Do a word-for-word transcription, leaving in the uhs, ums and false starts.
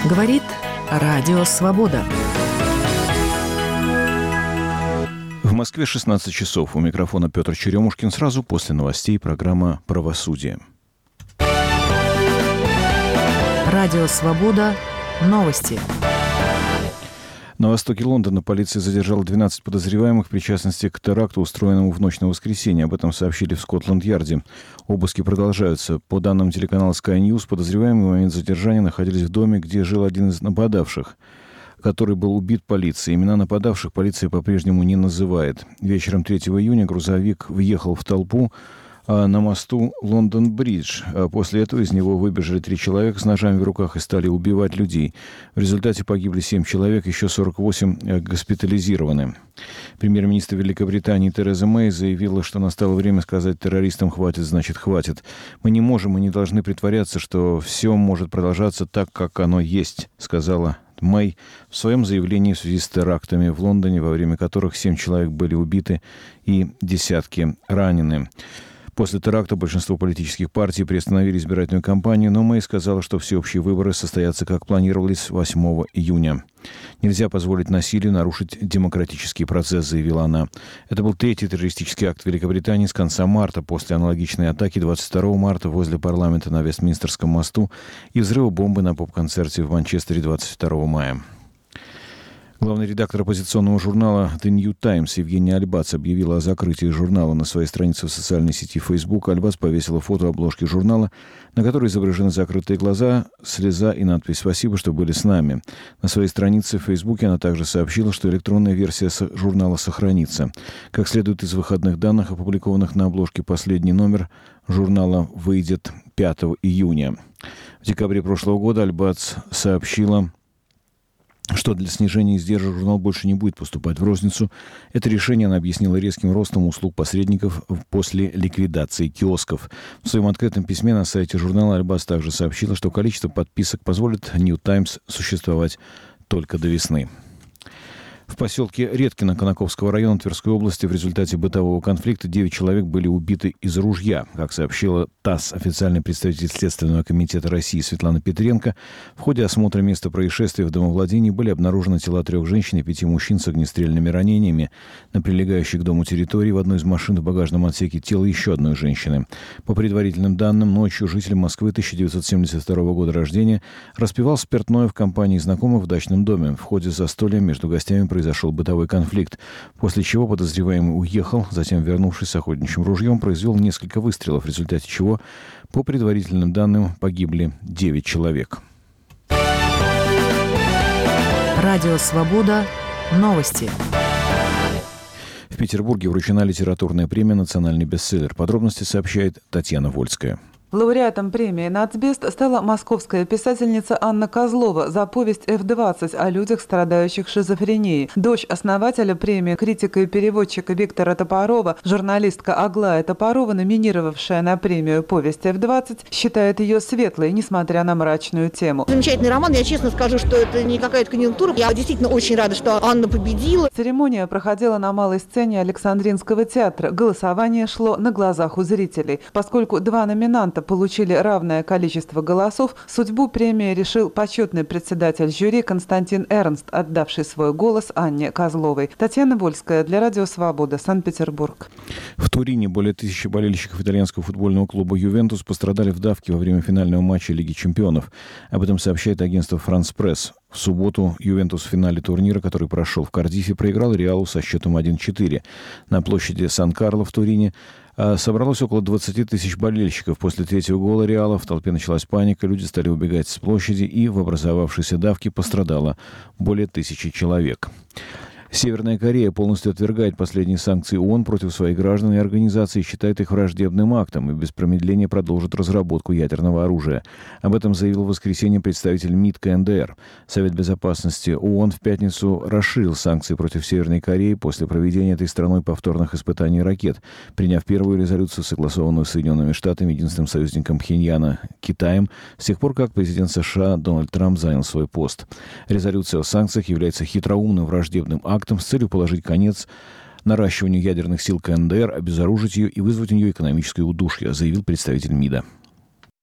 Говорит Радио Свобода. В Москве шестнадцать часов. У микрофона Петр Черемушкин. Сразу после новостей программа «Правосудие». Радио Свобода. Новости. На востоке Лондона полиция задержала двенадцать подозреваемых в причастности к теракту, устроенному в ночь на воскресенье. Об этом сообщили в Скотланд-Ярде. Обыски продолжаются. По данным телеканала Sky News, подозреваемые в момент задержания находились в доме, где жил один из нападавших, который был убит полицией. Имена нападавших полиция по-прежнему не называет. Вечером третьего июня грузовик въехал в толпу на мосту Лондон-Бридж. После этого из него выбежали три человека с ножами в руках и стали убивать людей. В результате погибли семь человек, еще сорок восемь госпитализированы. Премьер-министр Великобритании Тереза Мэй заявила, что настало время сказать террористам «хватит, значит хватит». «Мы не можем и не должны притворяться, что все может продолжаться так, как оно есть», сказала Мэй в своем заявлении в связи с терактами в Лондоне, во время которых семь человек были убиты и десятки ранены. После теракта большинство политических партий приостановили избирательную кампанию, но Мэй сказала, что всеобщие выборы состоятся, как планировалось, восьмого июня. «Нельзя позволить насилию нарушить демократический процесс», заявила она. Это был третий террористический акт Великобритании с конца марта, после аналогичной атаки двадцать второго марта возле парламента на Вестминстерском мосту и взрыва бомбы на поп-концерте в Манчестере двадцать второго мая. Главный редактор оппозиционного журнала The New Times Евгения Альбац объявила о закрытии журнала. На своей странице в социальной сети Facebook Альбац повесила фото обложки журнала, на которой изображены закрытые глаза, слеза и надпись «Спасибо, что были с нами». На своей странице в Facebook она также сообщила, что электронная версия журнала сохранится. Как следует из выходных данных, опубликованных на обложке, последний номер журнала выйдет пятого июня. В декабре прошлого года Альбац сообщила, что для снижения издержек журнал больше не будет поступать в розницу. Это решение она объяснила резким ростом услуг посредников после ликвидации киосков. В своем открытом письме на сайте журнала Альбац также сообщила, что количество подписок позволит New Times существовать только до весны. В поселке Редкино Конаковского района Тверской области в результате бытового конфликта девять человек были убиты из ружья. Как сообщила ТАСС, официальный представитель Следственного комитета России Светлана Петренко, в ходе осмотра места происшествия в домовладении были обнаружены тела трех женщин и пяти мужчин с огнестрельными ранениями. На прилегающей к дому территории в одной из машин в багажном отсеке тело еще одной женщины. По предварительным данным, ночью житель Москвы тысяча девятьсот семьдесят второго года рождения распивал спиртное в компании знакомых в дачном доме. В ходе застолья между гостями произошел бытовой конфликт, после чего подозреваемый уехал, затем, вернувшись с охотничьим ружьем, произвел несколько выстрелов, в результате чего, по предварительным данным, погибли девять человек. Радио «Свобода». Новости. В Петербурге вручена литературная премия «Национальный бестселлер». Подробности сообщает Татьяна Вольская. Лауреатом премии «Нацбест» стала московская писательница Анна Козлова за повесть эф двадцать о людях, страдающих шизофренией. Дочь основателя премии, критика и переводчика Виктора Топорова, журналистка Аглая Топорова, номинировавшая на премию повесть эф двадцать, считает ее светлой, несмотря на мрачную тему. Замечательный роман. Я честно скажу, что это не какая-то конъюнктура. Я действительно очень рада, что Анна победила. Церемония проходила на малой сцене Александринского театра. Голосование шло на глазах у зрителей. Поскольку два номинанта получили равное количество голосов, судьбу премии решил почетный председатель жюри Константин Эрнст, отдавший свой голос Анне Козловой. Татьяна Вольская для Радио Свобода, Санкт-Петербург. В Турине более тысячи болельщиков итальянского футбольного клуба «Ювентус» пострадали в давке во время финального матча Лиги чемпионов. Об этом сообщает агентство «Франс Пресс». В субботу «Ювентус» в финале турнира, который прошел в Кардифе, проиграл «Реалу» со счетом один-четыре. На площади Сан-Карло в Турине собралось около двадцати тысяч болельщиков. После третьего гола «Реала» в толпе началась паника, люди стали убегать с площади, и в образовавшейся давке пострадало более тысячи человек. Северная Корея полностью отвергает последние санкции ООН против своих граждан и организаций и считает их враждебным актом и без промедления продолжит разработку ядерного оружия. Об этом заявил в воскресенье представитель МИД ка эн дэ эр. Совет безопасности ООН в пятницу расширил санкции против Северной Кореи после проведения этой страной повторных испытаний ракет, приняв первую резолюцию, согласованную с Соединенными Штатами, единственным союзником Пхеньяна, Китаем, с тех пор, как президент США Дональд Трамп занял свой пост. Резолюция о санкциях является хитроумным враждебным актом с целью положить конец наращиванию ядерных сил ка эн дэ эр, обезоружить ее и вызвать у нее экономическое удушье, заявил представитель МИДа.